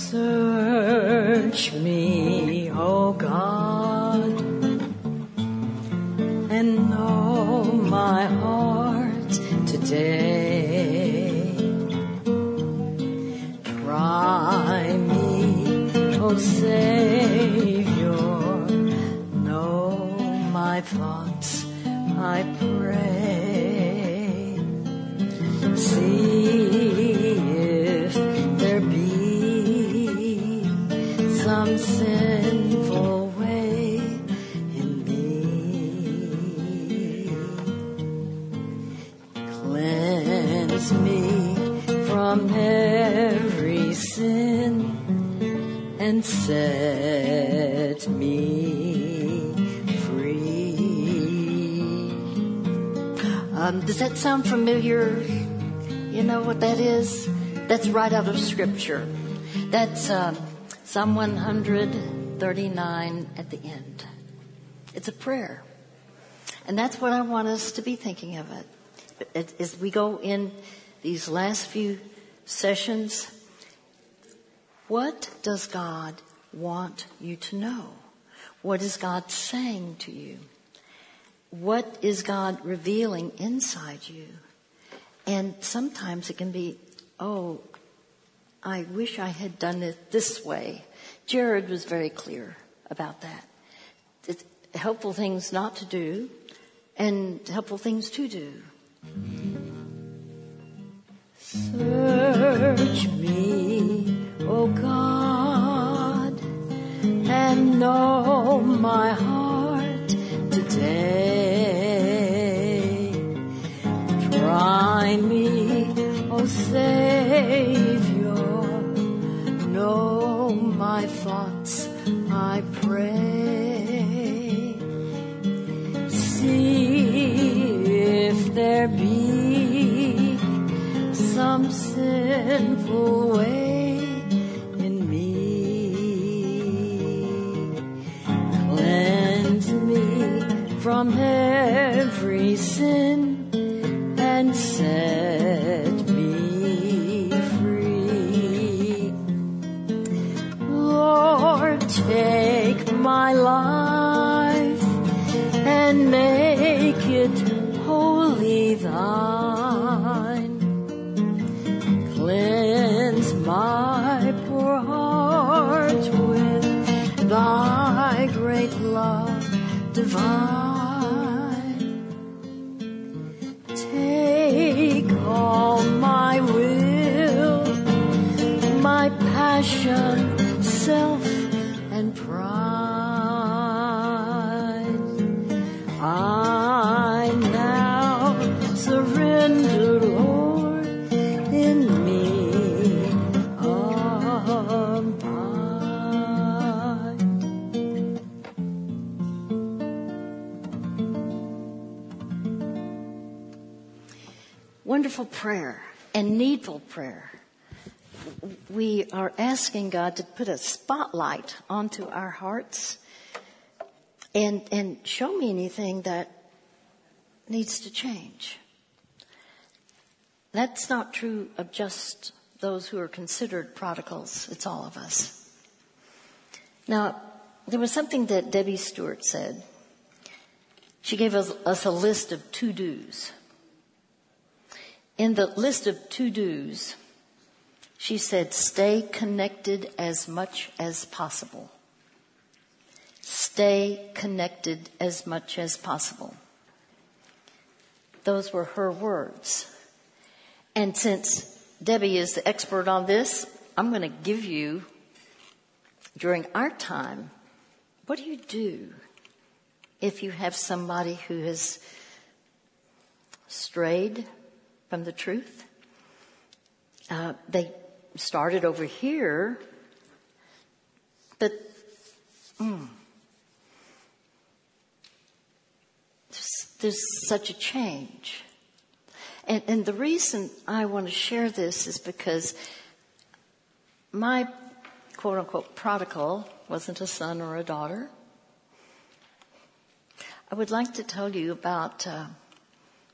Search me, O God, and know my heart today. Try me, O Savior, know my thoughts, I pray. See if there be some sinful way in me. Cleanse me from every sin and set me free. Does that sound familiar? You know what that is? That's right out of Scripture. That's Psalm 139 at the end. It's a prayer. And that's what I want us to be thinking of it. As we go in these last few sessions, what does God want you to know? What is God saying to you? What is God revealing inside you? And sometimes it can be, oh, I wish I had done it this way. Jared was very clear about that. It's helpful things not to do and helpful things to do. Search me, O God, and know my heart today. Try me, O Savior, know my thoughts, I pray. See if there be some sinful way in me. Cleanse me from every sin and set me free. Lord, take my life and make it wholly thine. Cleanse my poor heart with thy great love divine. Take all my will, my passion, self, and pride. I now surrender, Lord, in me abide. Wonderful prayer and needful prayer. We are asking God to put a spotlight onto our hearts and show me anything that needs to change. That's not true of just those who are considered prodigals. It's all of us. Now, there was something that Debbie Stewart said. She gave us a list of to-dos. In the list of to-dos, she said, stay connected as much as possible. Stay connected as much as possible. Those were her words. And since Debbie is the expert on this, I'm going to give you, during our time, what do you do if you have somebody who has strayed from the truth? They started over here, but there's such a change. And the reason I want to share this is because my quote-unquote prodigal wasn't a son or a daughter. I would like to tell you about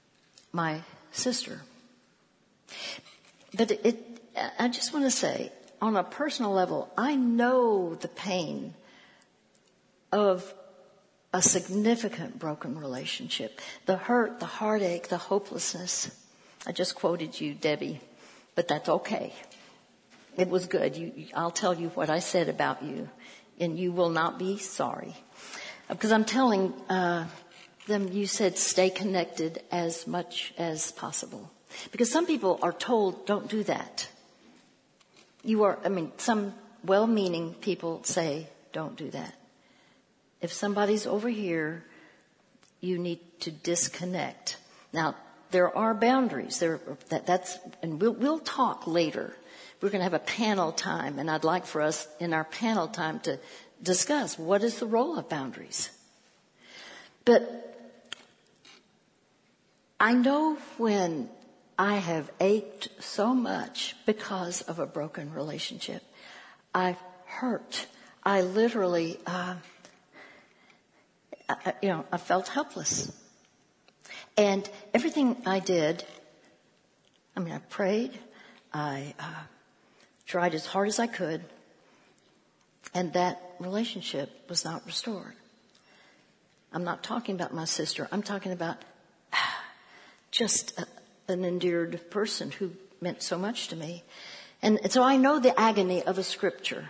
my sister. But I just want to say, on a personal level, I know the pain of a significant broken relationship. The hurt, the heartache, the hopelessness. I just quoted you, Debbie, but that's okay. It was good. I'll tell you what I said about you, and you will not be sorry. Because I'm telling them, you said stay connected as much as possible. Because some people are told, don't do that. Some well-meaning people say, don't do that. If somebody's over here, you need to disconnect. Now, there are boundaries. And we'll talk later. We're going to have a panel time, and I'd like for us in our panel time to discuss what is the role of boundaries. But I know when I have ached so much because of a broken relationship. I've hurt. I literally, I felt helpless. And everything I did, I prayed. I tried as hard as I could. And that relationship was not restored. I'm not talking about my sister. I'm talking about just an endeared person who meant so much to me. And so I know the agony of a scripture.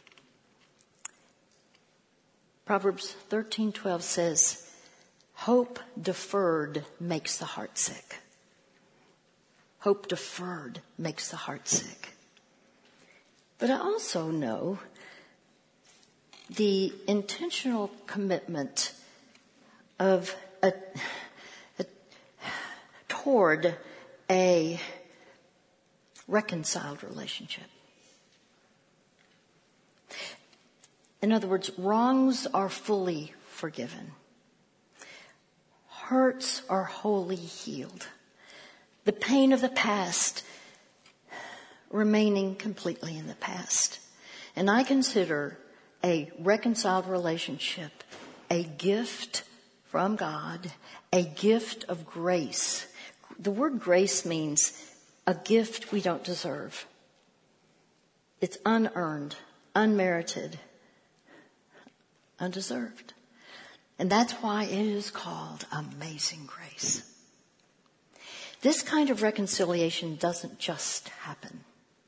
Proverbs 13:12 says, hope deferred makes the heart sick. Hope deferred makes the heart sick. But I also know the intentional commitment of toward a reconciled relationship. In other words, wrongs are fully forgiven. Hurts are wholly healed. The pain of the past remaining completely in the past. And I consider a reconciled relationship a gift from God, a gift of grace. The word grace means a gift we don't deserve. It's unearned, unmerited, undeserved. And that's why it is called amazing grace. This kind of reconciliation doesn't just happen.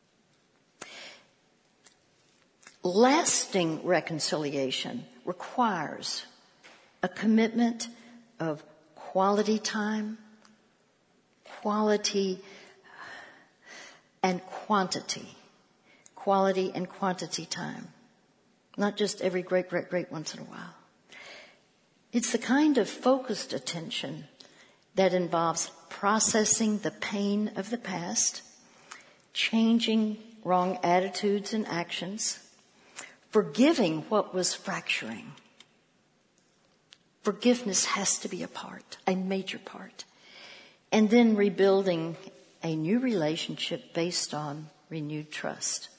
Lasting reconciliation requires a commitment of quality time, quality and quantity. Quality and quantity time. Not just every great once in a while. It's the kind of focused attention that involves processing the pain of the past, changing wrong attitudes and actions, forgiving what was fracturing. Forgiveness has to be a major part. And then rebuilding a new relationship based on renewed trust.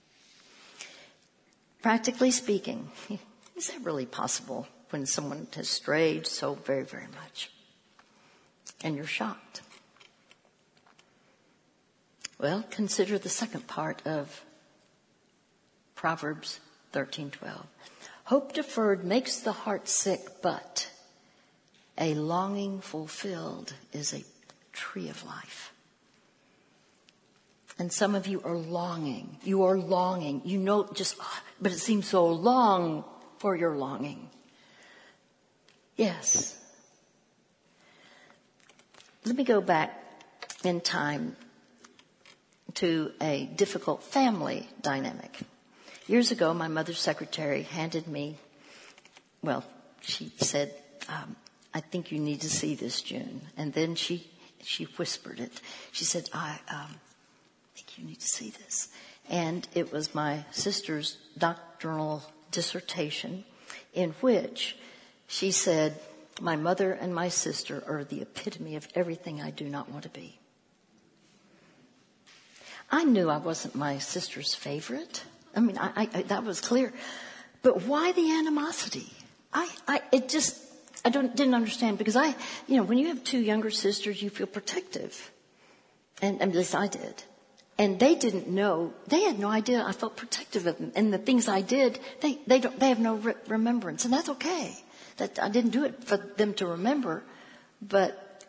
Practically speaking, is that really possible when someone has strayed so very, very much? And you're shocked. Well, consider the second part of Proverbs 13:12. Hope deferred makes the heart sick, but a longing fulfilled is a tree of life. And some of you are longing. You are longing. You know, but it seems so long for your longing. Yes. Let me go back in time to a difficult family dynamic. Years ago, my mother's secretary handed me, she said, I think you need to see this, June. And then she whispered it. She said, I think you need to see this. And it was my sister's doctoral dissertation in which she said, my mother and my sister are the epitome of everything I do not want to be. I knew I wasn't my sister's favorite. I that was clear. But why the animosity? I didn't understand, because when you have two younger sisters, you feel protective. And at least I did. And they didn't know, they had no idea I felt protective of them. And the things I did, they have no remembrance. And that's okay. That I didn't do it for them to remember. But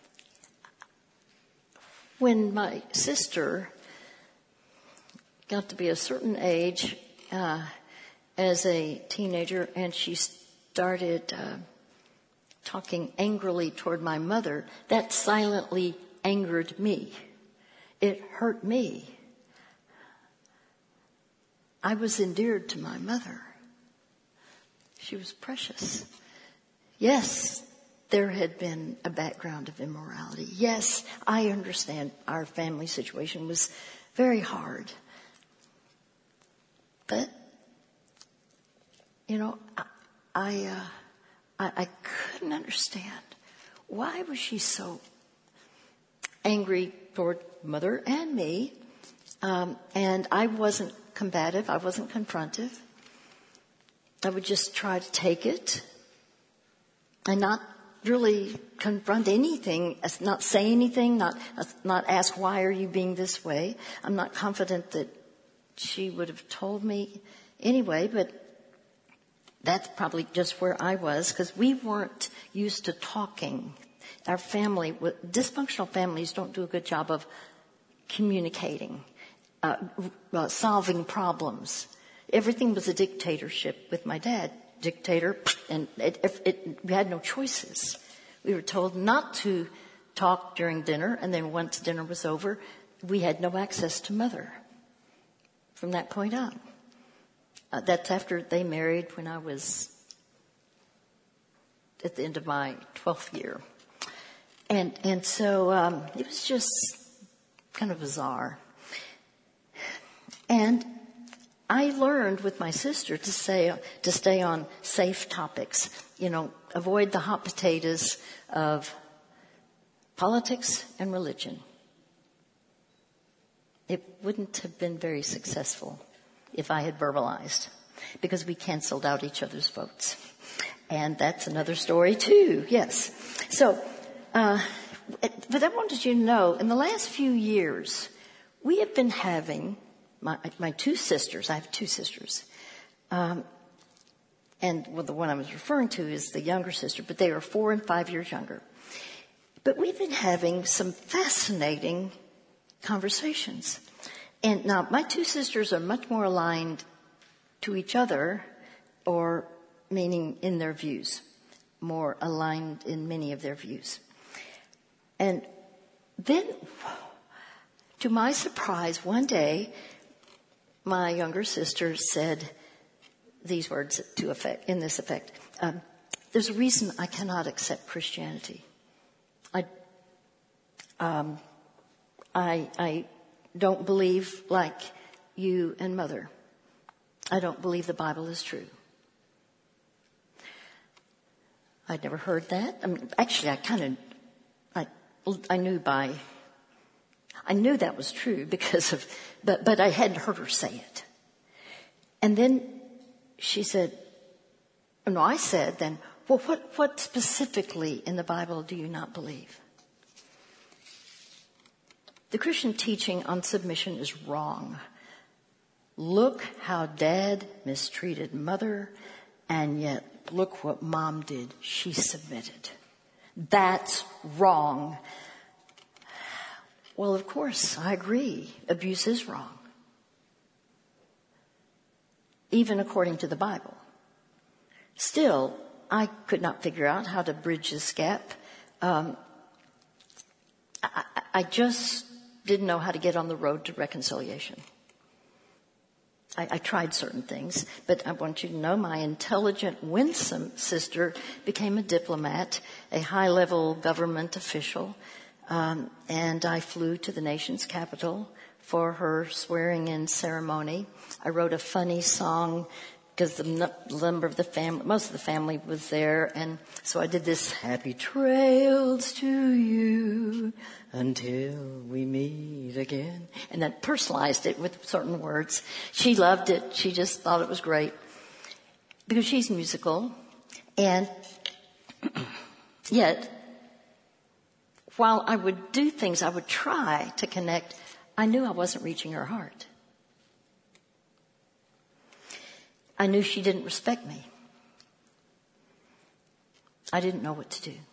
when my sister got to be a certain age, as a teenager, and she started talking angrily toward my mother, that silently angered me. It hurt me. I was endeared to my mother. She was precious. Yes, there had been a background of immorality. Yes, I understand our family situation was very hard. But, I couldn't understand. Why was she so angry toward mother and me? And I wasn't combative. I wasn't confrontive. I would just try to take it and not really confront anything, not say anything, not ask, why are you being this way? I'm not confident that she would have told me anyway, but that's probably just where I was, because we weren't used to talking. Our family, dysfunctional families don't do a good job of communicating, solving problems. Everything was a dictatorship with my dad. Dictator, and we had no choices. We were told not to talk during dinner, and then once dinner was over, we had no access to mother from that point on. That's after they married when I was at the end of my 12th year. And so it was just kind of bizarre. And I learned with my sister to stay on safe topics. Avoid the hot potatoes of politics and religion. It wouldn't have been very successful if I had verbalized, because we canceled out each other's votes. And that's another story too, yes. So, but I wanted you to know, in the last few years, we have been having, my two sisters, I have two sisters, and the one I was referring to is the younger sister, but they are 4 and 5 years younger. But we've been having some fascinating conversations. And now, my two sisters are much more aligned to each other, or meaning in their views, more aligned in many of their views. And then, to my surprise, one day, my younger sister said these words in this effect. There's a reason I cannot accept Christianity. I don't believe like you and Mother. I don't believe the Bible is true. I'd never heard that. Actually, I knew that was true but I hadn't heard her say it. And then she said, I said then, well, what specifically in the Bible do you not believe? The Christian teaching on submission is wrong. Look how Dad mistreated Mother, and yet look what Mom did. She submitted. That's wrong. Well, of course, I agree. Abuse is wrong. Even according to the Bible. Still, I could not figure out how to bridge this gap. I just didn't know how to get on the road to reconciliation. I tried certain things, but I want you to know my intelligent, winsome sister became a diplomat, a high-level government official, and I flew to the nation's capital for her swearing-in ceremony. I wrote a funny song because most of the family was there, and so I did this, happy trails to you until we meet again, and then personalized it with certain words. She loved it. She just thought it was great because she's musical, and yet while I would do things, I would try to connect I knew I wasn't reaching her heart. I knew she didn't respect me. I didn't know what to do.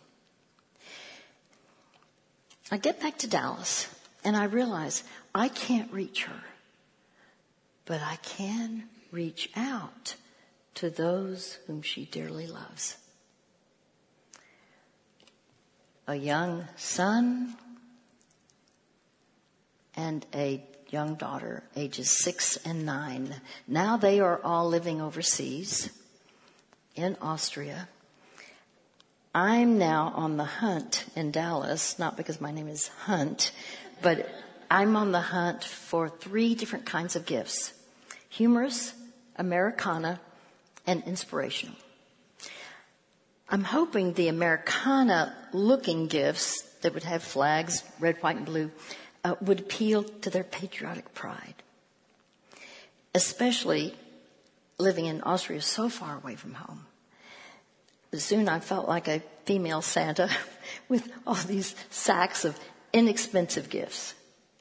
I get back to Dallas and I realize I can't reach her, but I can reach out to those whom she dearly loves. A young son and a young daughter, ages 6 and 9. Now they are all living overseas in Austria. I'm now on the hunt in Dallas, not because my name is Hunt, but I'm on the hunt for 3 different kinds of gifts: humorous, Americana, and inspirational. I'm hoping the Americana-looking gifts that would have flags, red, white, and blue, would appeal to their patriotic pride, especially living in Austria so far away from home. Soon I felt like a female Santa with all these sacks of inexpensive gifts.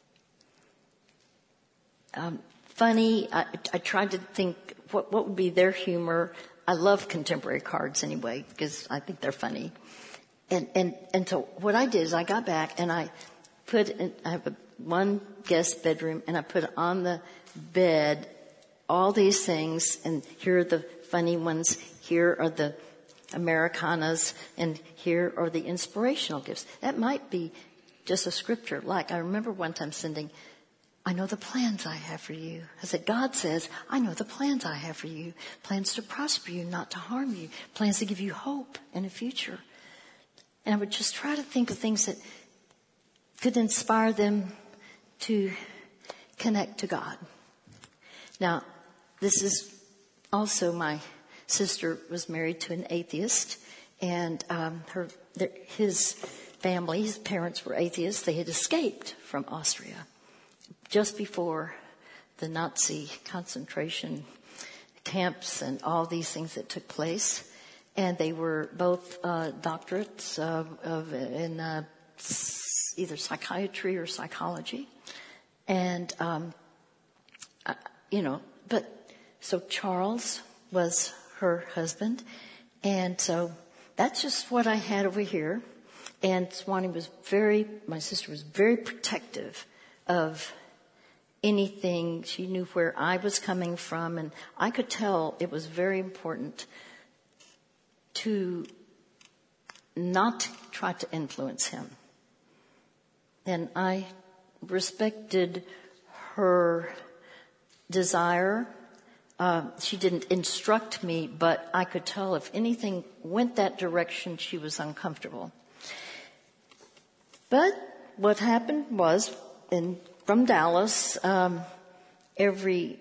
Funny, I tried to think what would be their humor. I love contemporary cards anyway because I think they're funny. And so what I did is I got back and I have one guest bedroom and I put on the bed all these things, and here are the funny ones, here are the Americanas, and here are the inspirational gifts. That might be just a scripture. Like I remember one time sending, I know the plans I have for you. I said, God says, I know the plans I have for you. Plans to prosper you, not to harm you. Plans to give you hope and a future. And I would just try to think of things that could inspire them to connect to God. Now, this is also my sister was married to an atheist, and his family, his parents were atheists. They had escaped from Austria just before the Nazi concentration camps and all these things that took place. And they were both doctorates in either psychiatry or psychology. And, so Charles was her husband. And so that's just what I had over here. And Swanee my sister was very protective of anything. She knew where I was coming from, and I could tell it was very important to not try to influence him. And I respected her desire. She didn't instruct me, but I could tell if anything went that direction, she was uncomfortable. But what happened was, from Dallas, every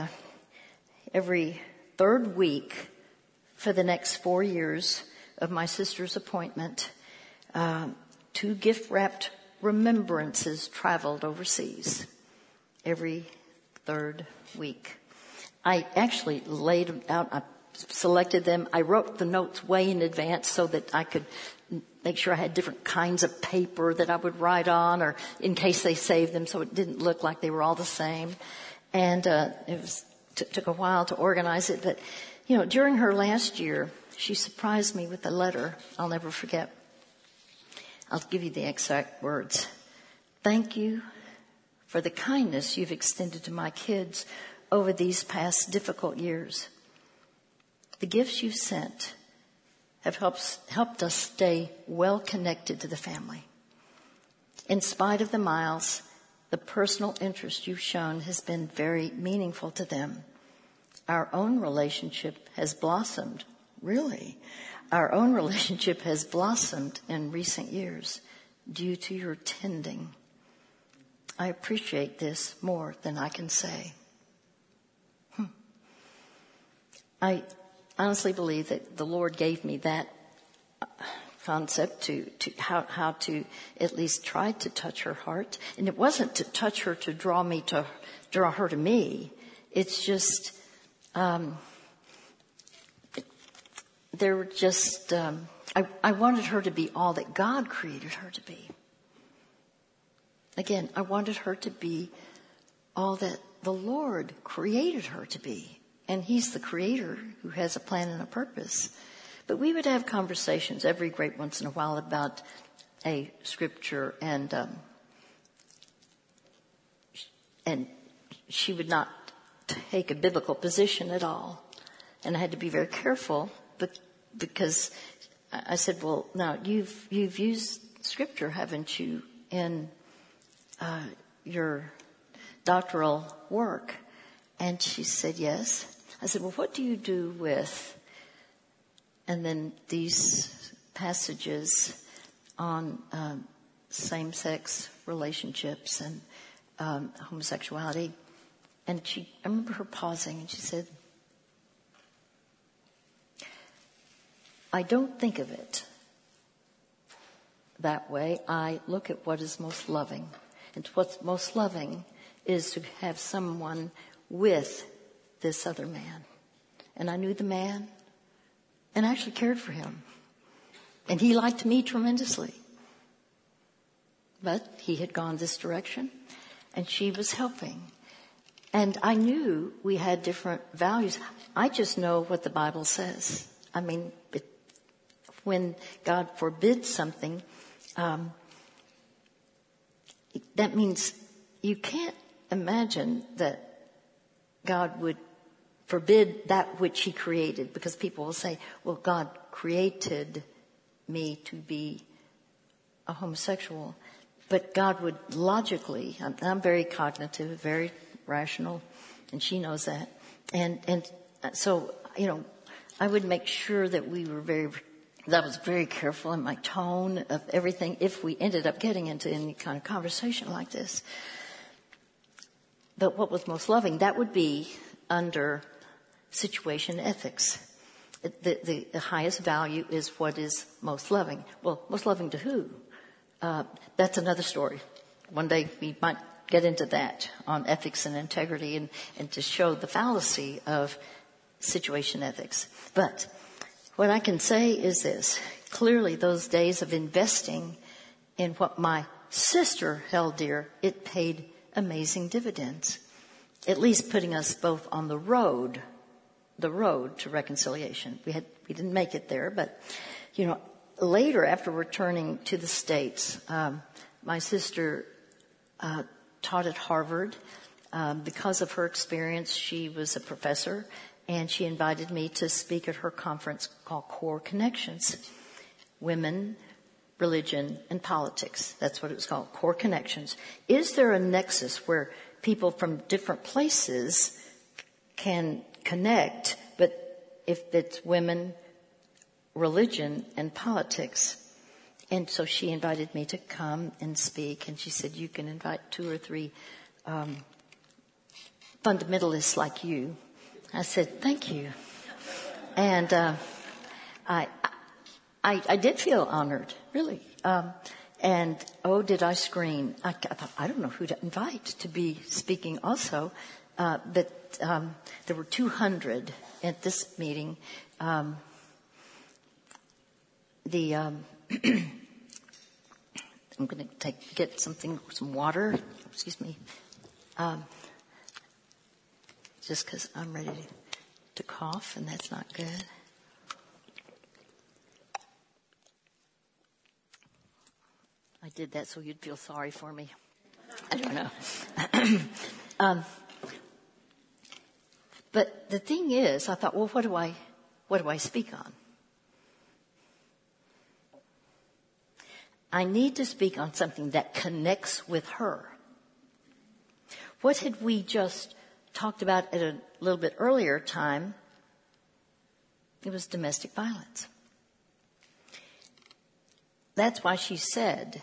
third week for the next 4 years of my sister's appointment, 2 gift-wrapped remembrances traveled overseas every third week. I actually laid them out. I selected them. I wrote the notes way in advance so that I could make sure I had different kinds of paper that I would write on, or in case they saved them, so it didn't look like they were all the same. And it took a while to organize it. But, during her last year, she surprised me with a letter I'll never forget. I'll give you the exact words. Thank you for the kindness you've extended to my kids over these past difficult years. The gifts you've sent have helped us stay well connected to the family. In spite of the miles, the personal interest you've shown has been very meaningful to them. Our own relationship has blossomed, really. Our own relationship has blossomed in recent years due to your tending. I appreciate this more than I can say. I honestly believe that the Lord gave me that concept to how to at least try to touch her heart. And it wasn't to touch her to draw her to me. It's just, there were just, I wanted her to be all that God created her to be. Again, I wanted her to be all that the Lord created her to be. And He's the Creator who has a plan and a purpose. But we would have conversations every great once in a while about a scripture, and she would not take a biblical position at all. And I had to be very careful because I said, well, now you've used scripture, haven't you, in your doctoral work? And she said, yes. I said, well, what do you do with, and then these passages on same-sex relationships and homosexuality? And I remember her pausing, and she said, I don't think of it that way. I look at what is most loving. And what's most loving is to have someone with this other man. And I knew the man and actually cared for him. And he liked me tremendously. But he had gone this direction, and she was helping. And I knew we had different values. I just know what the Bible says. I mean, when God forbids something, that means you can't imagine that God would forbid that which He created, because people will say, well, God created me to be a homosexual. But God would logically, I'm very cognitive, very rational, and she knows that. And so, I would make sure that that I was very careful in my tone of everything if we ended up getting into any kind of conversation like this. But what was most loving, that would be under situation ethics. The highest value is what is most loving. Well, most loving to who? That's another story. One day we might get into that on ethics and integrity and to show the fallacy of situation ethics. But what I can say is this. Clearly, those days of investing in what my sister held dear, it paid amazing dividends. At least putting us both on the road to reconciliation. We didn't make it there, but, later after returning to the States, my sister taught at Harvard. Because of her experience, she was a professor, and she invited me to speak at her conference called Core Connections. Women, Religion, and Politics. That's what it was called, Core Connections. Is there a nexus where people from different places can connect, but if it's women, religion, and politics? And so she invited me to come and speak, and she said, you can invite 2 or 3 fundamentalists like you. I said, thank you. And I did feel honored, really. And did I scream? I thought, I don't know who to invite to be speaking also. But there were 200 at this meeting. I'm going to get some water. Excuse me. Just because I'm ready to cough, and that's not good. I did that so you'd feel sorry for me. I don't know. But the thing is, I thought, well, what do I speak on? I need to speak on something that connects with her. What had we just talked about at a little bit earlier time? It was domestic violence. That's why she said,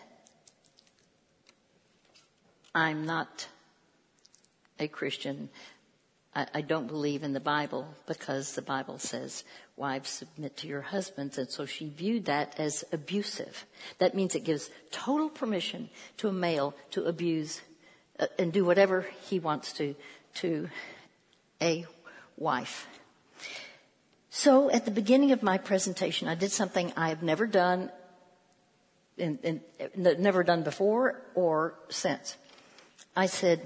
I'm not a Christian. I don't believe in the Bible because the Bible says, wives, submit to your husbands. And so she viewed that as abusive. That means it gives total permission to a male to abuse and do whatever he wants to a wife. So at the beginning of my presentation, I did something I have never done and never done before or since. I said,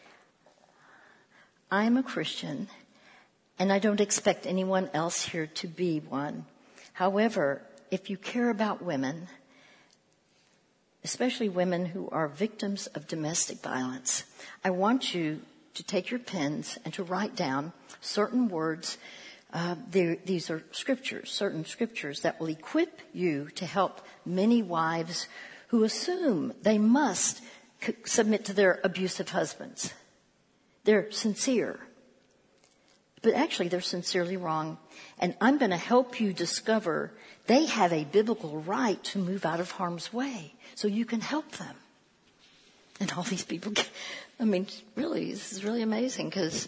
I'm a Christian, and I don't expect anyone else here to be one. However, if you care about women, especially women who are victims of domestic violence, I want you to take your pens and to write down certain words. These are scriptures, certain scriptures that will equip you to help many wives who assume they must submit to their abusive husbands. They're sincere, but actually they're sincerely wrong. And I'm going to help you discover they have a biblical right to move out of harm's way so you can help them. And all these people, really, this is really amazing because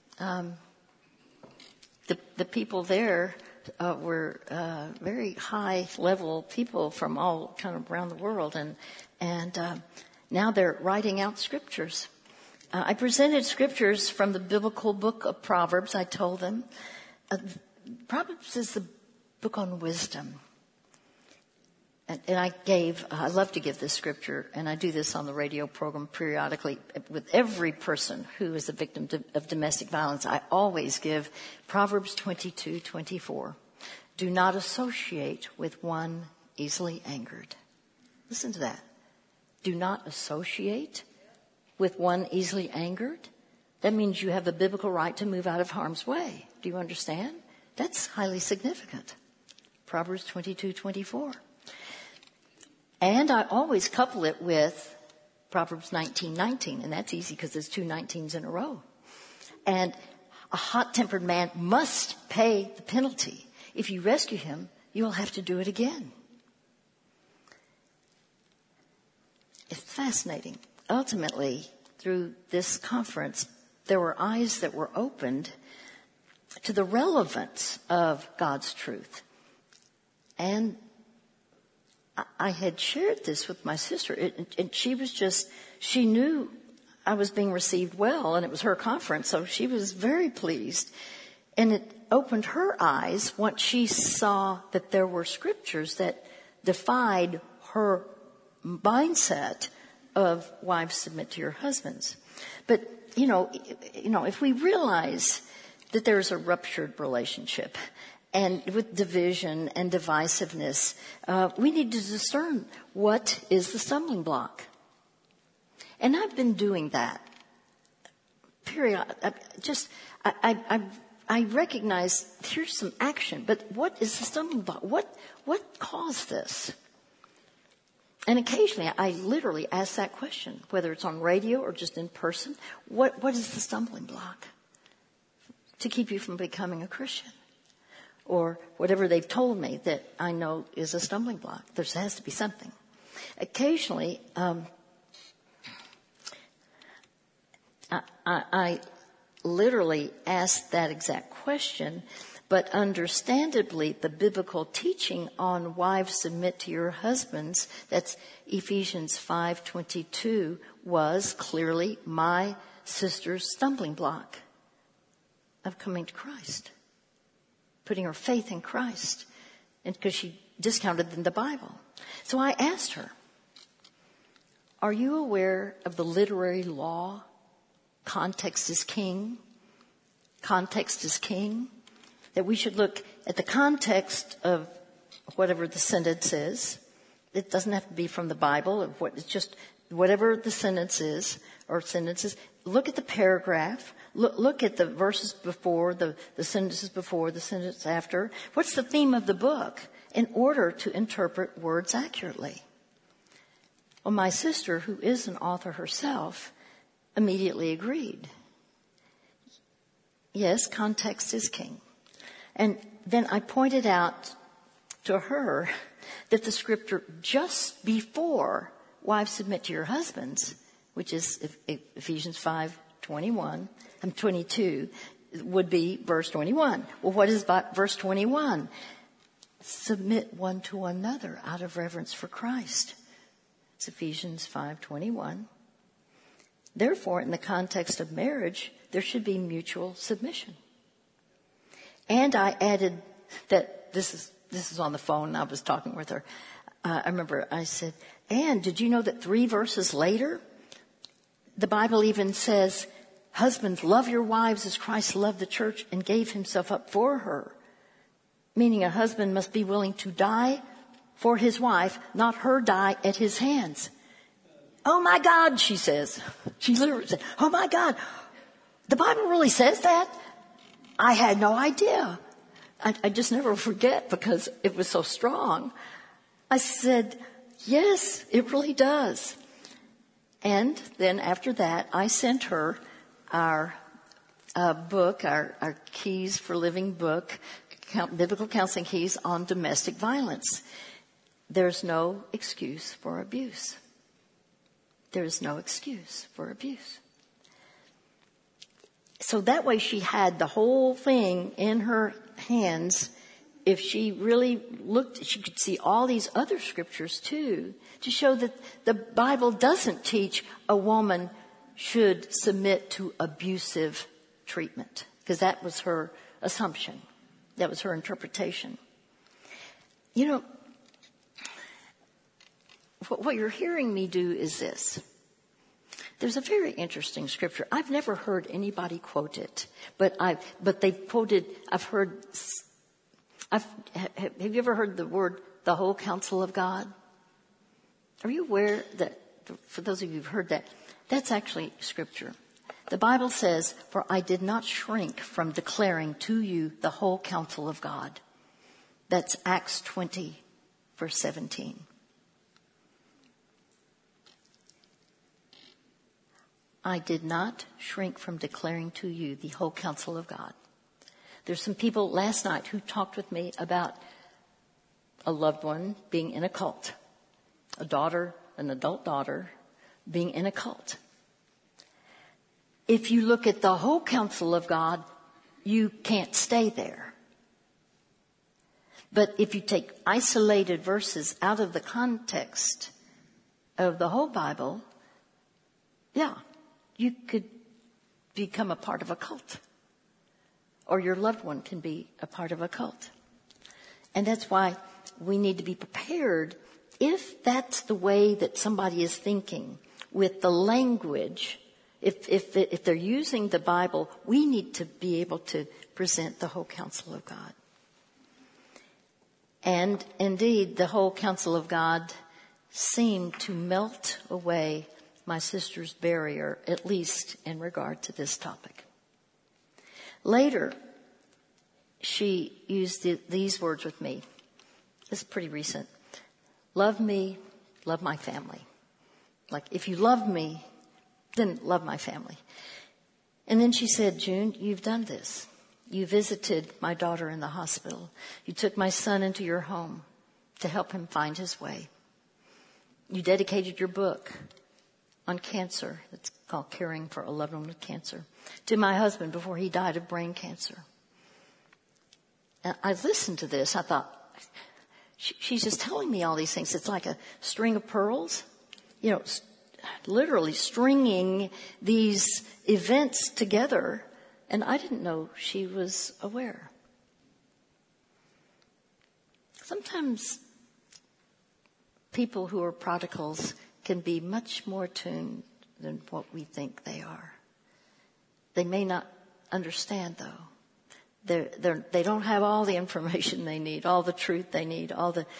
the people there were very high level people from all kind of around the world, and now they're writing out scriptures. I presented scriptures from the biblical book of Proverbs. I told them Proverbs is the book on wisdom. And I love to give this scripture, and I do this on the radio program periodically with every person who is a victim of domestic violence. I always give Proverbs 22:24. Do not associate with one easily angered. Listen to that. Do not associate with one easily angered. That means you have the biblical right to move out of harm's way. Do you understand? That's highly significant. Proverbs 22:24. And I always couple it with Proverbs 19:19, and that's easy because there's 2 19s in a row. And a hot-tempered man must pay the penalty. If you rescue him, you will have to do it again. It's fascinating. Ultimately, through this conference, there were eyes that were opened to the relevance of God's truth. And I had shared this with my sister, and she knew I was being received well, and it was her conference, so she was very pleased. And it opened her eyes once she saw that there were scriptures that defied her mindset of wives submit to your husbands. But, if we realize that there's a ruptured relationship, and with division and divisiveness, we need to discern what is the stumbling block. And I've been doing that. I recognize here's some action, but what is the stumbling block? What caused this? And occasionally I literally ask that question, whether it's on radio or just in person. What is the stumbling block to keep you from becoming a Christian? Or whatever they've told me that I know is a stumbling block. There has to be something. Occasionally, I literally ask that exact question, but understandably, the biblical teaching on wives submit to your husbands, that's Ephesians 5:22, was clearly my sister's stumbling block of coming to Christ. Putting her faith in Christ, and because she discounted the Bible. So I asked her, are you aware of the literary law? Context is king. Context is king. That we should look at the context of whatever the sentence is. It doesn't have to be from the Bible. It's just whatever the sentence is or sentences. Look at the paragraph. Look at the verses before, the sentences before, the sentence after. What's the theme of the book in order to interpret words accurately? Well, my sister, who is an author herself, immediately agreed. Yes, context is king. And then I pointed out to her that the scripture just before wives submit to your husbands, which is Ephesians 5:21 and 22, would be verse 21. Well, what is verse 21? Submit one to another out of reverence for Christ. It's Ephesians 5:21. Therefore, in the context of marriage, there should be mutual submission. And I added that this is on the phone. I was talking with her. I remember I said, Anne, did you know that 3 verses later, the Bible even says, husbands, love your wives as Christ loved the church and gave himself up for her. Meaning a husband must be willing to die for his wife, not her die at his hands. Oh my God, she says. She literally said, oh my God, the Bible really says that? I had no idea. I just never forget because it was so strong. I said, yes, it really does. And then after that, I sent her our book, our Keys for Living book, Biblical Counseling Keys on Domestic Violence. There's no excuse for abuse. There is no excuse for abuse. So that way she had the whole thing in her hands. If she really looked, she could see all these other scriptures too, to show that the Bible doesn't teach a woman should submit to abusive treatment, because that was her assumption. That was her interpretation. You know, what you're hearing me do is this. There's a very interesting scripture. I've never heard anybody quote it, but they've quoted, have you ever heard the word, the whole counsel of God? Are you aware that, for those of you who've heard that, that's actually scripture. The Bible says, for I did not shrink from declaring to you the whole counsel of God. That's Acts 20, verse 17. I did not shrink from declaring to you the whole counsel of God. There's some people last night who talked with me about a loved one being in a cult, a daughter, an adult daughter, being in a cult. If you look at the whole counsel of God, you can't stay there. But if you take isolated verses out of the context of the whole Bible, yeah, you could become a part of a cult. Or your loved one can be a part of a cult. And that's why we need to be prepared if that's the way that somebody is thinking with the language. If they're using the Bible, we need to be able to present the whole counsel of God. And indeed, the whole counsel of God seemed to melt away my sister's barrier, at least in regard to this topic. Later, she used these words with me. It's pretty recent. Love me, love my family. Like, if you love me, then love my family. And then she said, June, you've done this. You visited my daughter in the hospital. You took my son into your home to help him find his way. You dedicated your book on cancer. It's called Caring for a Loved One with Cancer. To my husband before he died of brain cancer. And I listened to this. I thought, she's just telling me all these things. It's like a string of pearls. You know, literally stringing these events together. And I didn't know she was aware. Sometimes people who are prodigals can be much more tuned than what we think they are. They may not understand, though. They don't have all the information they need, all the truth they need, all the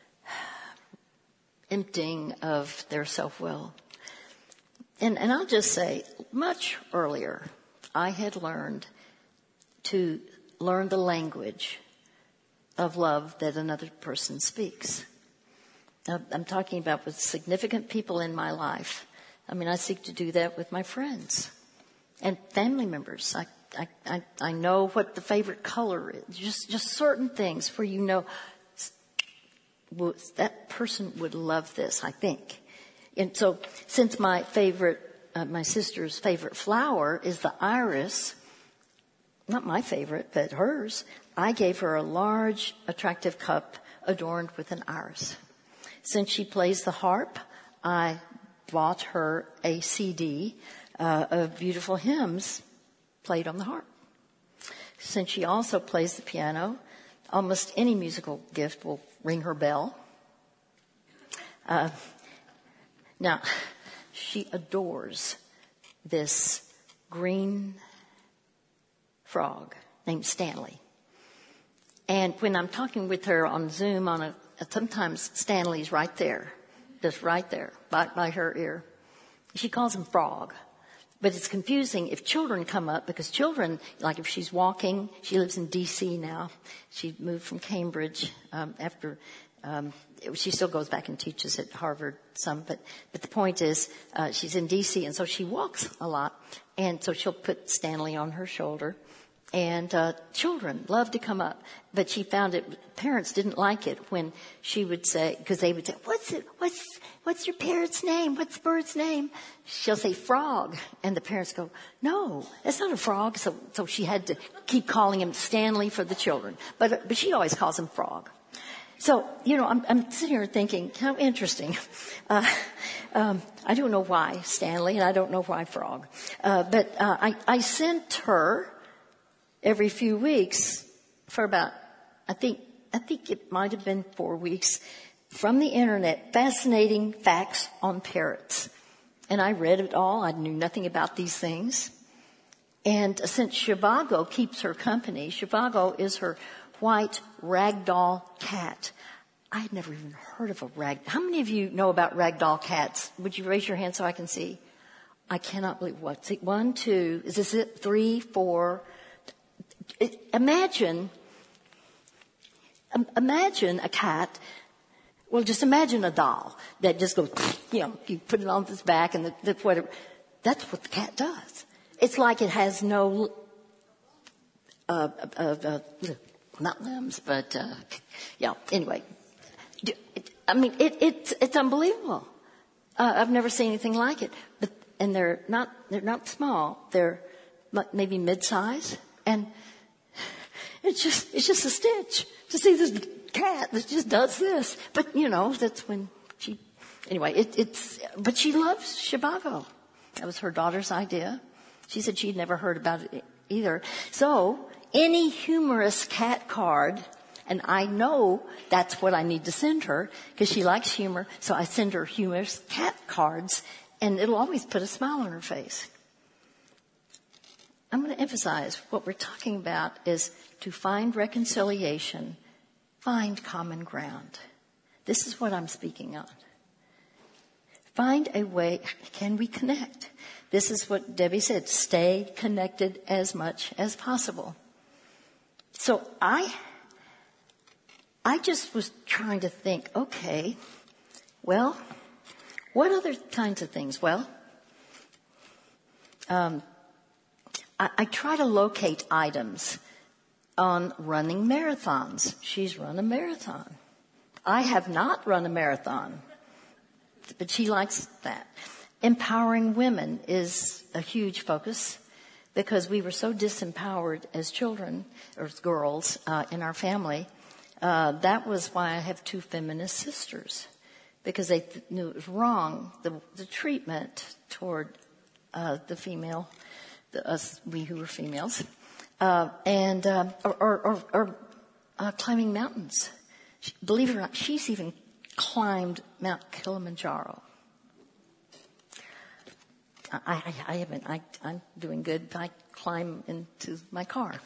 emptying of their self-will. And I'll just say, much earlier, I had learned to learn the language of love that another person speaks. Now, I'm talking about with significant people in my life. I mean, I seek to do that with my friends and family members. I know what the favorite color is. Just certain things where you know that person would love this, I think. And so, since my sister's favorite flower is the iris, not my favorite, but hers, I gave her a large, attractive cup adorned with an iris. Since she plays the harp, I bought her a CD of beautiful hymns played on the harp. Since she also plays the piano, almost any musical gift will ring her bell. Now, she adores this green frog named Stanley. And when I'm talking with her on Zoom, sometimes Stanley's right there, just right there, by her ear. She calls him Frog. But it's confusing if children come up, because children, like if she's walking, she lives in D.C. now. She moved from Cambridge she still goes back and teaches at Harvard some, but the point is, she's in D.C. and so she walks a lot. And so she'll put Stanley on her shoulder. And children love to come up, but she found parents didn't like it when she would say, because they would say, what's your parrot's name? What's the bird's name? She'll say Frog, and the parents go, no, that's not a frog. So she had to keep calling him Stanley for the children, but she always calls him Frog. So I'm sitting here thinking, how interesting. I don't know why Stanley, and I don't know why Frog, but I sent her every few weeks for about, I think it might have been 4 weeks, from the internet, fascinating facts on parrots. And I read it all. I knew nothing about these things. And since Shivago keeps her company, Shivago is her white ragdoll cat. I had never even heard of a ragdoll. How many of you know about ragdoll cats? Would you raise your hand so I can see? I cannot believe what. 1, 2, is this it? 3, 4. Imagine a cat. Well, just imagine a doll that just goes, you put it on its back and whatever. That's what the cat does. It's like it has no, not limbs, but, anyway. It's unbelievable. I've never seen anything like it. And they're not small. They're maybe mid-size. And it's just a stitch to see this cat that just does this. But, that's when but she loves Shivago. That was her daughter's idea. She said she'd never heard about it either. So, any humorous cat card, and I know that's what I need to send her, because she likes humor, so I send her humorous cat cards, and it'll always put a smile on her face. I'm going to emphasize what we're talking about is to find reconciliation, find common ground. This is what I'm speaking on. Find a way, can we connect? This is what Debbie said, stay connected as much as possible. So I just was trying to think, okay, well, what other kinds of things? Well, I try to locate items on running marathons. She's run a marathon. I have not run a marathon, but she likes that. Empowering women is a huge focus because we were so disempowered as children or as girls in our family. That was why I have 2 feminist sisters, because they knew it was wrong, the treatment toward the female, we who were females, or climbing mountains. Believe it or not, she's even climbed Mount Kilimanjaro. I haven't. I'm doing good. I climb into my car.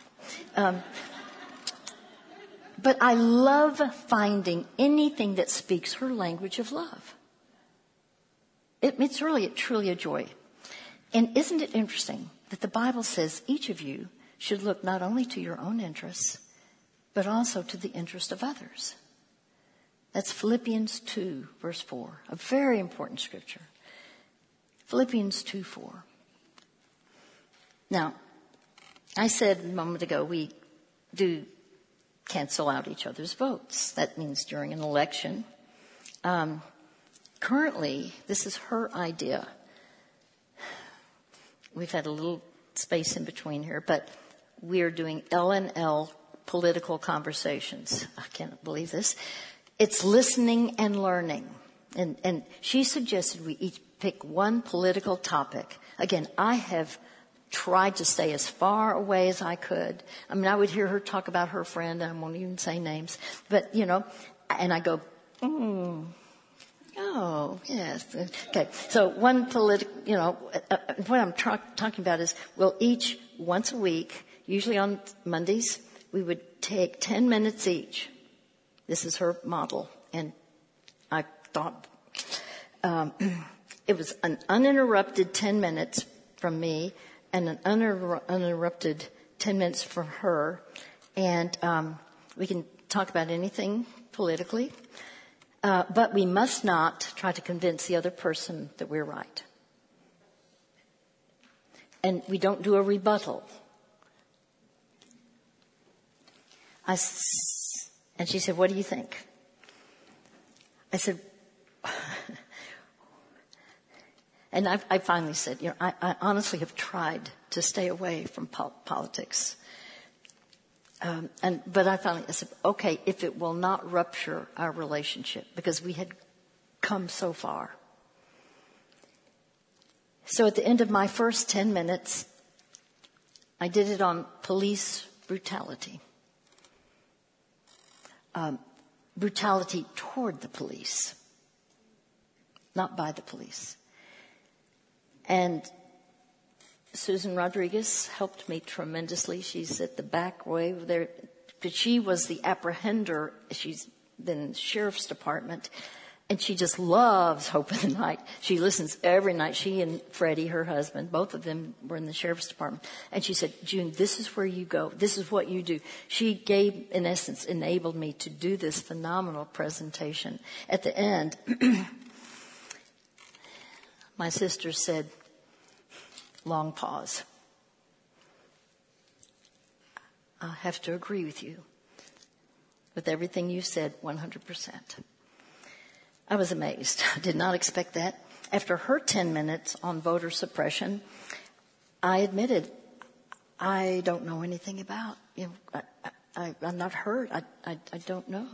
But I love finding anything that speaks her language of love. It's really, truly a joy. And isn't it interesting that the Bible says each of you should look not only to your own interests, but also to the interest of others? That's Philippians 2, verse 4, a very important scripture. Philippians 2:4. Now, I said a moment ago we do cancel out each other's votes. That means during an election. Currently, this is her idea. We've had a little space in between here, but we're doing L&L political conversations. I can't believe this. It's listening and learning. And she suggested we each pick one political topic. Again, I have tried to stay as far away as I could. I mean, I would hear her talk about her friend, and I won't even say names. But, and I go, Oh, yes. Okay. So one political, what I'm talking about is we'll each, once a week, usually on Mondays, we would take 10 minutes each. This is her model. And I thought it was an uninterrupted 10 minutes from me and an uninterrupted 10 minutes from her. And we can talk about anything politically. But we must not try to convince the other person that we're right. And we don't do a rebuttal. And she said, what do you think? I said, and I finally said, I honestly have tried to stay away from politics. But I said, okay, if it will not rupture our relationship, because we had come so far. So at the end of my first 10 minutes, I did it on police brutality. Brutality toward the police, not by the police. And Susan Rodriguez helped me tremendously. She's at the back way there. But she was the apprehender. She's been in the sheriff's department. And she just loves Hope in the Night. She listens every night. She and Freddie, her husband, both of them were in the sheriff's department. And she said, June, this is where you go. This is what you do. She gave, in essence, enabled me to do this phenomenal presentation. At the end, my sister said, long pause. I have to agree with you with everything you said 100%. I was amazed. I did not expect that. After her 10 minutes on voter suppression, I admitted I don't know anything about. I'm not heard. I don't know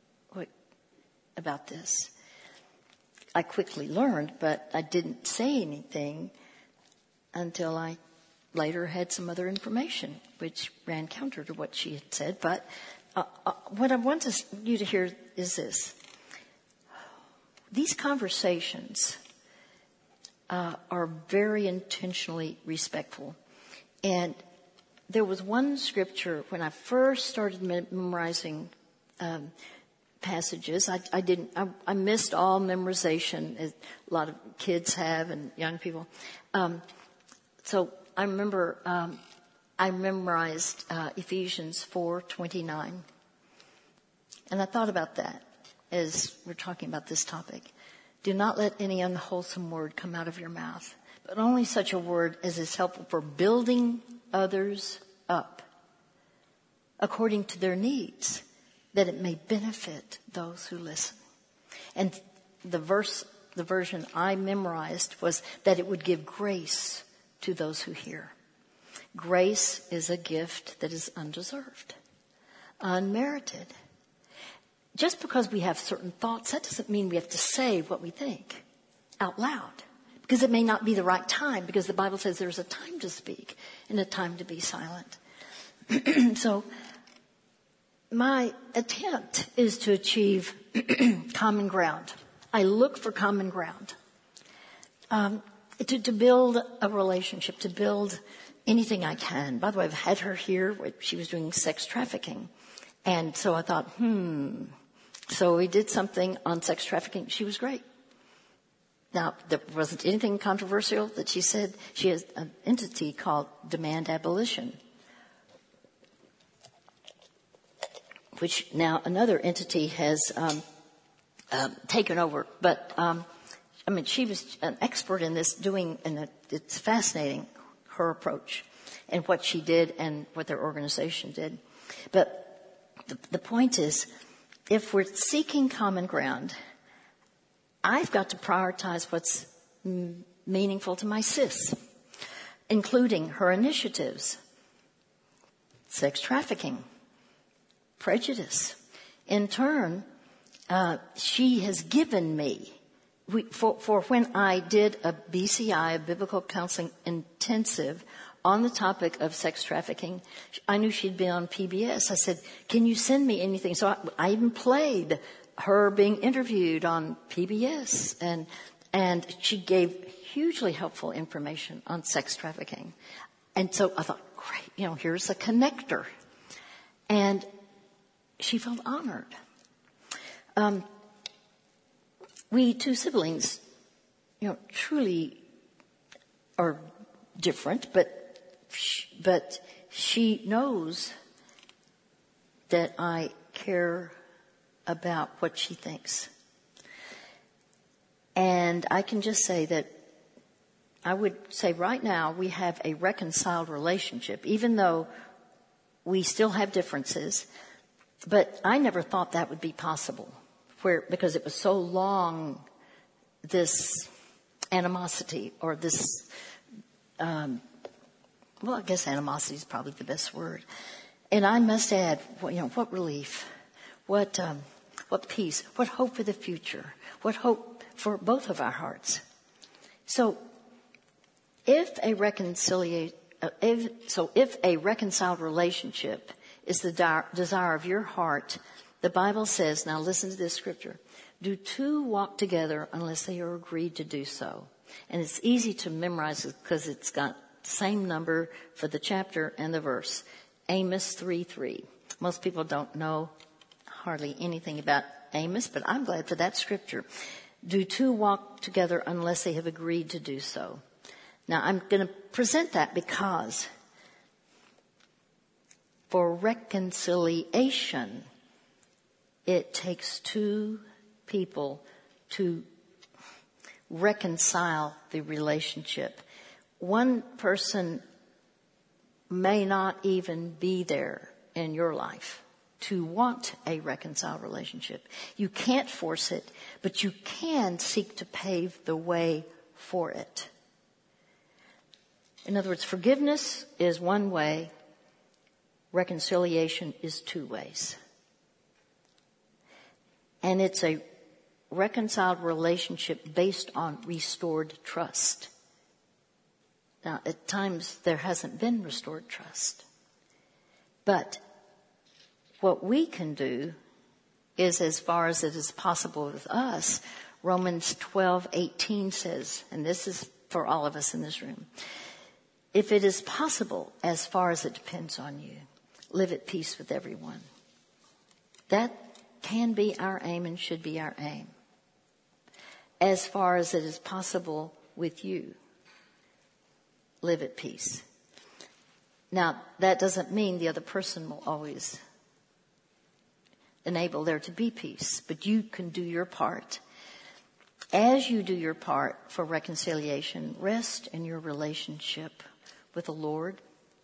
about this. I quickly learned, but I didn't say anything until I later had some other information, which ran counter to what she had said. But what I want you to hear is this. These conversations are very intentionally respectful. And there was one scripture when I first started memorizing passages. I missed all memorization, as a lot of kids have and young people. So I remember I memorized Ephesians 4:29, and I thought about that as we're talking about this topic. Do not let any unwholesome word come out of your mouth, but only such a word as is helpful for building others up according to their needs, that it may benefit those who listen. And the version I memorized was that it would give grace to those who hear. Grace is a gift that is undeserved, unmerited. Just because we have certain thoughts, that doesn't mean we have to say what we think out loud. Because it may not be the right time, because the Bible says there's a time to speak and a time to be silent. So my attempt is to achieve common ground. I look for common ground. To build a relationship, to build anything I can. By the way, I've had her here. She was doing sex trafficking. And so I thought, So we did something on sex trafficking. She was great. Now, there wasn't anything controversial that she said. She has an entity called Demand Abolition, which now another entity has taken over. But, she was an expert in this and it's fascinating, her approach and what she did and what their organization did. But the point is, if we're seeking common ground, I've got to prioritize what's meaningful to my sis, including her initiatives, sex trafficking, prejudice. In turn, she has given me, for when I did a BCI, a Biblical Counseling Intensive, on the topic of sex trafficking, I knew she'd been on PBS. I said, can you send me anything? So I even played her being interviewed on PBS, and she gave hugely helpful information on sex trafficking. And so I thought, great, here's a connector. And she felt honored. We two siblings, truly are different, but she knows that I care about what she thinks. And I can just say that I would say right now we have a reconciled relationship, even though we still have differences. But I never thought that would be possible, because it was so long, this animosity or this, I guess animosity is probably the best word. And I must add, what relief, what peace, what hope for the future, what hope for both of our hearts. So if a reconciled relationship is the desire of your heart, the Bible says, now listen to this scripture, do two walk together unless they are agreed to do so. And it's easy to memorize because it's got the same number for the chapter and the verse. Amos 3:3. Most people don't know hardly anything about Amos, but I'm glad for that scripture. Do two walk together unless they have agreed to do so. Now I'm going to present that because for reconciliation, it takes two people to reconcile the relationship. One person may not even be there in your life to want a reconciled relationship. You can't force it, but you can seek to pave the way for it. In other words, forgiveness is one way, reconciliation is two ways. And it's a reconciled relationship based on restored trust. Now, at times there hasn't been restored trust. But what we can do is, as far as it is possible with us, Romans 12:18 says, and this is for all of us in this room, if it is possible, as far as it depends on you, live at peace with everyone. That can be our aim and should be our aim. As far as it is possible with you, live at peace. Now, that doesn't mean the other person will always enable there to be peace, but you can do your part. As you do your part for reconciliation, rest in your relationship with the Lord.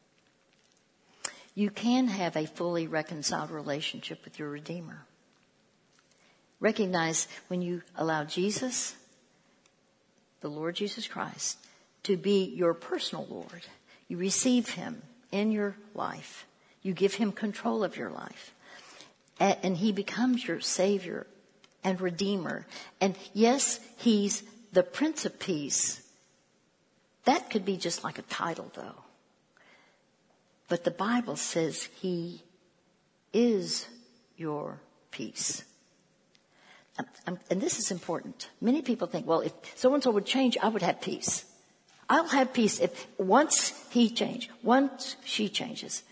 You can have a fully reconciled relationship with your Redeemer. Recognize when you allow Jesus, the Lord Jesus Christ, to be your personal Lord, you receive him in your life. You give him control of your life. And he becomes your Savior and Redeemer. And yes, he's the Prince of Peace. That could be just like a title, though. But the Bible says he is your peace. And this is important. Many people think, well, if so-and-so would change, I would have peace. I'll have peace if once he changes, once she changes.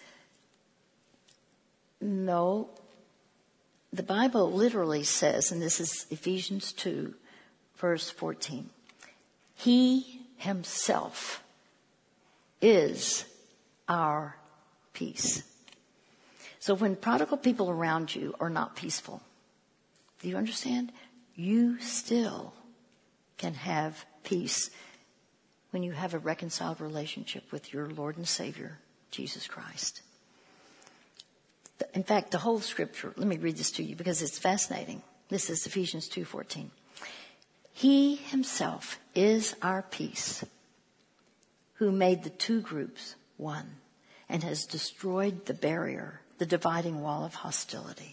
No. The Bible literally says, and this is Ephesians 2, verse 14, he himself is our peace. So when prodigal people around you are not peaceful, do you understand? You still can have peace when you have a reconciled relationship with your Lord and Savior, Jesus Christ. In fact, the whole scripture, let me read this to you because it's fascinating. This is Ephesians 2:14. He himself is our peace, who made the two groups one and has destroyed the barrier, the dividing wall of hostility.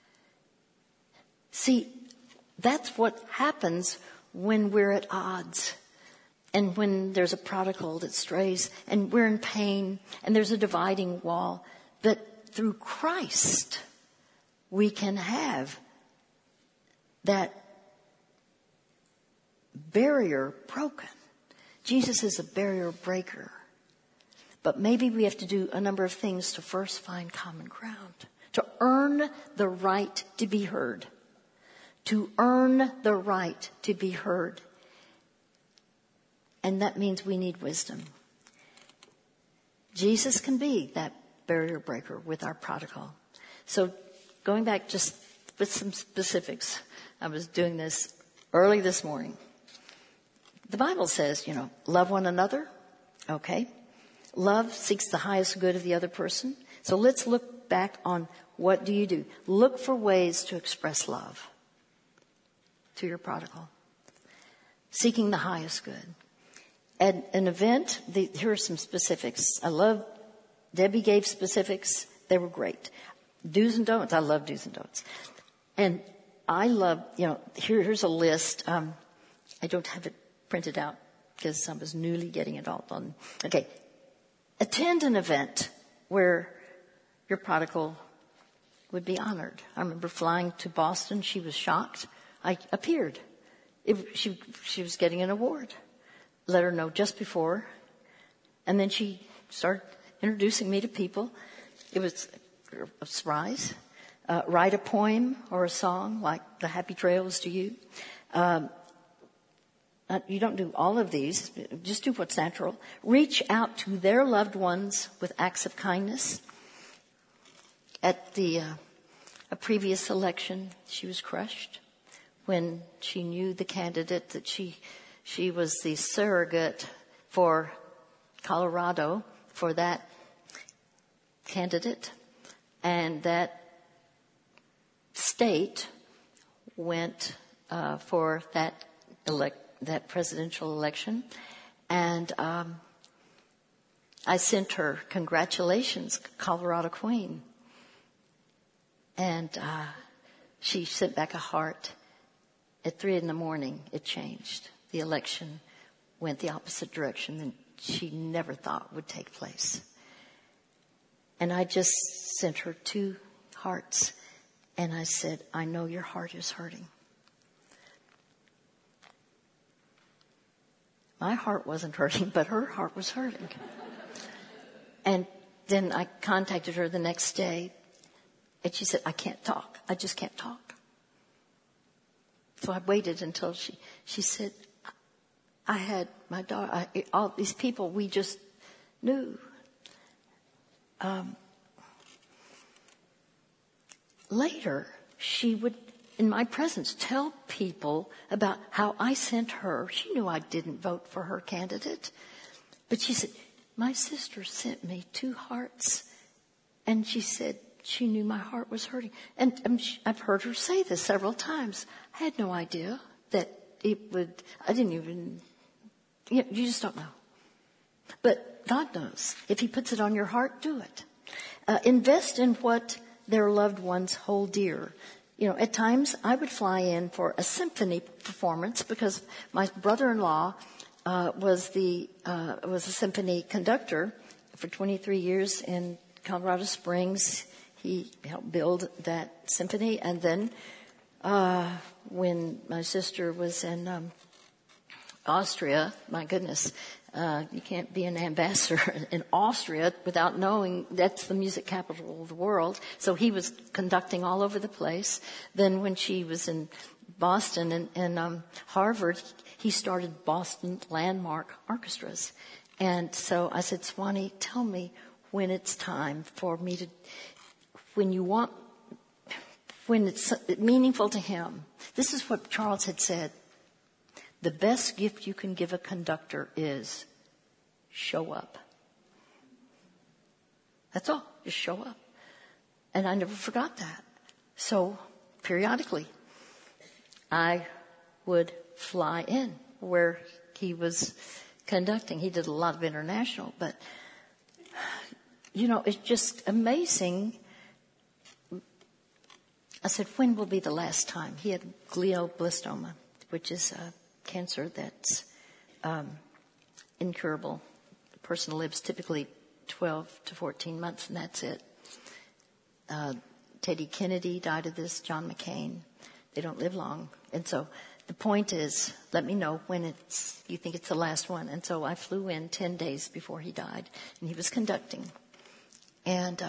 See, that's what happens when we're at odds and when there's a prodigal that strays and we're in pain and there's a dividing wall. But through Christ, we can have that barrier broken. Jesus is a barrier breaker. But maybe we have to do a number of things to first find common ground, to earn the right to be heard. To earn the right to be heard. And that means we need wisdom. Jesus can be that barrier breaker with our prodigal. So going back just with some specifics, I was doing this early this morning. The Bible says, love one another. Okay. Love seeks the highest good of the other person. So let's look back on what do you do. Look for ways to express love to your prodigal. Seeking the highest good. At an event, here are some specifics. Debbie gave specifics. They were great. Do's and don'ts. I love do's and don'ts. And I love, here's a list. I don't have it printed out because I was newly getting it all done. Okay. Attend an event where your prodigal would be honored. I remember flying to Boston. She was shocked. I appeared. She was getting an award. Let her know just before. And then she started introducing me to people. It was a surprise. Write a poem or a song like The Happy Trails to You. You don't do all of these. Just do what's natural. Reach out to their loved ones with acts of kindness. At a previous election, she was crushed when she knew the candidate that she was the surrogate for Colorado for that candidate, and that state went for that presidential election, and I sent her congratulations, Colorado Queen, and she sent back a heart. At 3 a.m, it changed. The election went the opposite direction than she never thought would take place. And I just sent her 2 hearts. And I said, I know your heart is hurting. My heart wasn't hurting, but her heart was hurting. And then I contacted her the next day. And she said, I can't talk. I just can't talk. So I waited until she said, I had my daughter, all these people we just knew. Later, she would, in my presence, tell people about how I sent her. She knew I didn't vote for her candidate. But she said, my sister sent me 2 hearts. And she said, she knew my heart was hurting. And I've heard her say this several times. I had no idea that it would, I didn't even, you just don't know. But God knows. If He puts it on your heart, do it. Invest in what their loved ones hold dear. At times I would fly in for a symphony performance because my brother-in-law was a symphony conductor for 23 years in Colorado Springs. He helped build that symphony. And then when my sister was in Austria, my goodness, you can't be an ambassador in Austria without knowing that's the music capital of the world. So he was conducting all over the place. Then when she was in Boston and Harvard, he started Boston Landmark Orchestras. And so I said, Swanee, tell me when it's time for me to, when it's meaningful to him. This is what Charles had said. The best gift you can give a conductor is show up. That's all. Just show up. And I never forgot that. So periodically, I would fly in where he was conducting. He did a lot of international, but it's just amazing. I said, when will be the last time? He had glioblastoma, which is a cancer that's incurable. The person lives typically 12 to 14 months, and that's it. Teddy Kennedy died of this, John McCain. They don't live long. And so the point is, let me know when you think it's the last one. And so I flew in 10 days before he died, and he was conducting. And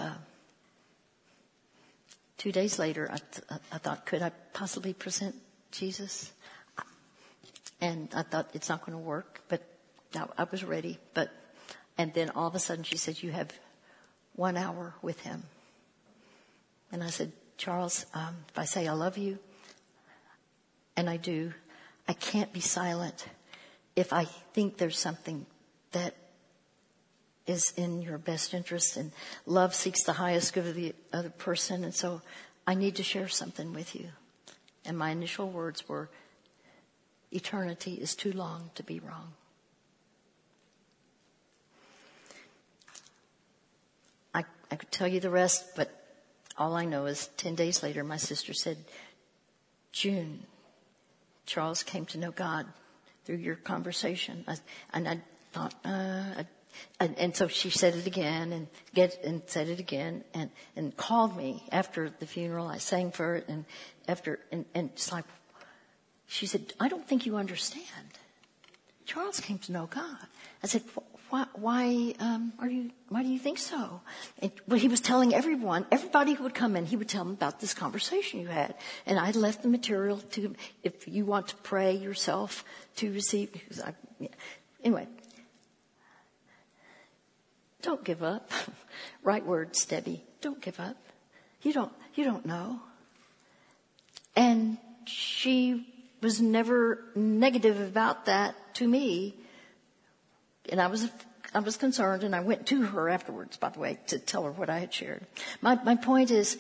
2 days later, I thought, could I possibly present Jesus? And I thought, it's not going to work, but I was ready. And then all of a sudden she said, you have 1 hour with him. And I said, Charles, if I say I love you, and I do, I can't be silent if I think there's something that is in your best interest, and love seeks the highest good of the other person, and so I need to share something with you. And my initial words were, eternity is too long to be wrong. I could tell you the rest, but all I know is 10 days later, my sister said, June, Charles came to know God through your conversation. And I thought, and so she said it again and said it again and called me after the funeral. I sang for it and it's like, she said, I don't think you understand. Charles came to know God. I said, why do you think so? He was telling everybody who would come in, he would tell them about this conversation you had. And I left the material to him, if you want to pray yourself to receive. Anyway, don't give up. Right words, Debbie. Don't give up. You don't know. And she was never negative about that to me. And I was concerned, and I went to her afterwards, by the way, to tell her what I had shared. My point is,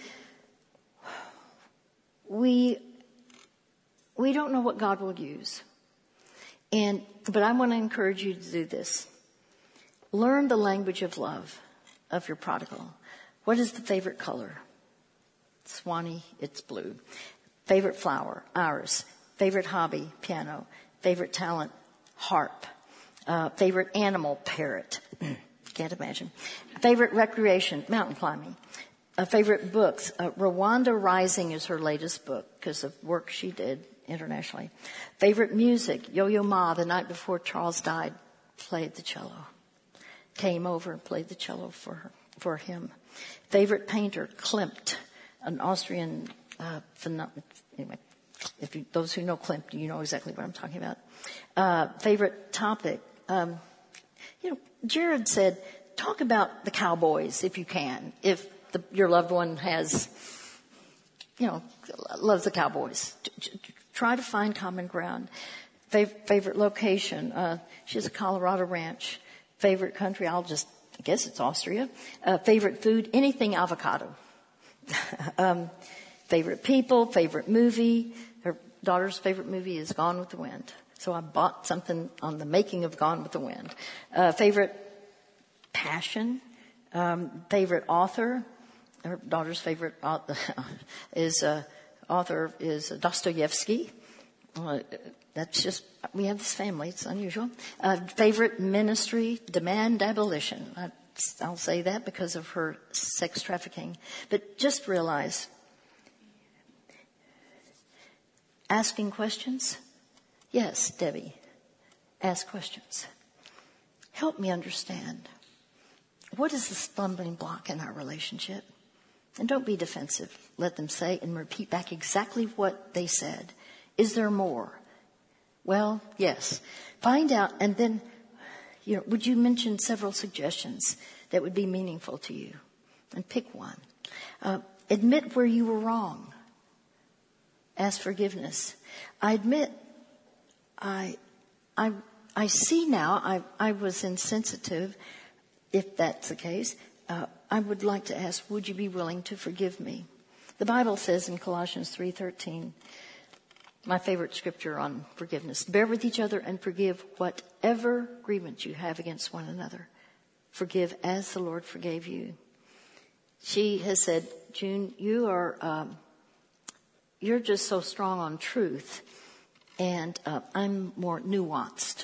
we don't know what God will use. But I want to encourage you to do this. Learn the language of love of your prodigal. What is the favorite color? Swanee, it's blue. Favorite flower, iris. Favorite hobby, piano. Favorite talent, harp. Favorite animal, parrot. Can't imagine. Favorite recreation, mountain climbing. Favorite books, Rwanda Rising is her latest book because of work she did internationally. Favorite music, Yo-Yo Ma, the night before Charles died, played the cello. Came over and played the cello for him. Favorite painter, Klimt, an Austrian anyway. Those who know Klimt, you know exactly what I'm talking about. Favorite topic. Jared said, talk about the Cowboys if you can. If your loved one has, loves the Cowboys. Try to find common ground. Favorite location. She has a Colorado ranch. Favorite country, I guess it's Austria. Favorite food, anything avocado. Favorite people, favorite movie. Her daughter's favorite movie is Gone with the Wind. So I bought something on the making of Gone with the Wind. Favorite passion. Favorite author. Her daughter's favorite author is Dostoevsky. That's just, we have this family. It's unusual. Favorite ministry, demand abolition. I'll say that because of her sex trafficking. But just realize, asking questions. Yes, Debbie, ask questions. Help me understand. What is the stumbling block in our relationship? And don't be defensive. Let them say and repeat back exactly what they said. Is there more? Well, yes. Find out, and then, would you mention several suggestions that would be meaningful to you? And pick one. Admit where you were wrong. Ask forgiveness. I admit, I see now I was insensitive. If that's the case, I would like to ask, would you be willing to forgive me? The Bible says in Colossians 3:13, my favorite scripture on forgiveness, bear with each other and forgive whatever grievance you have against one another. Forgive as the Lord forgave you. She has said, June, you're just so strong on truth, and I'm more nuanced.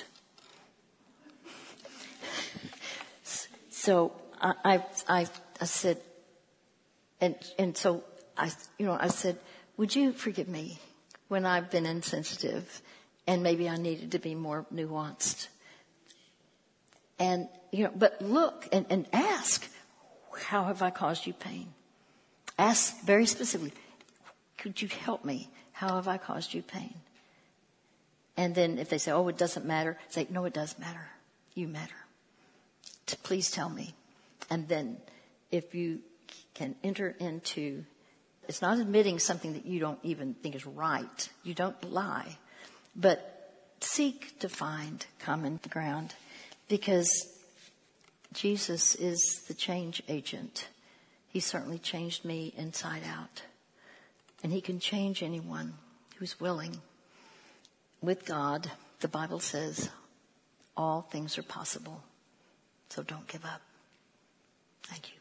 So I said, and so I said, would you forgive me? when I've been insensitive and maybe I needed to be more nuanced. And, but look and ask, how have I caused you pain? Ask very specifically, could you help me? How have I caused you pain? And then if they say, oh, it doesn't matter, say, no, it does matter. You matter. Please tell me. And then if you can enter into, it's not admitting something that you don't even think is right. You don't lie. But seek to find common ground, because Jesus is the change agent. He certainly changed me inside out. And he can change anyone who's willing. With God, the Bible says, all things are possible. So don't give up. Thank you.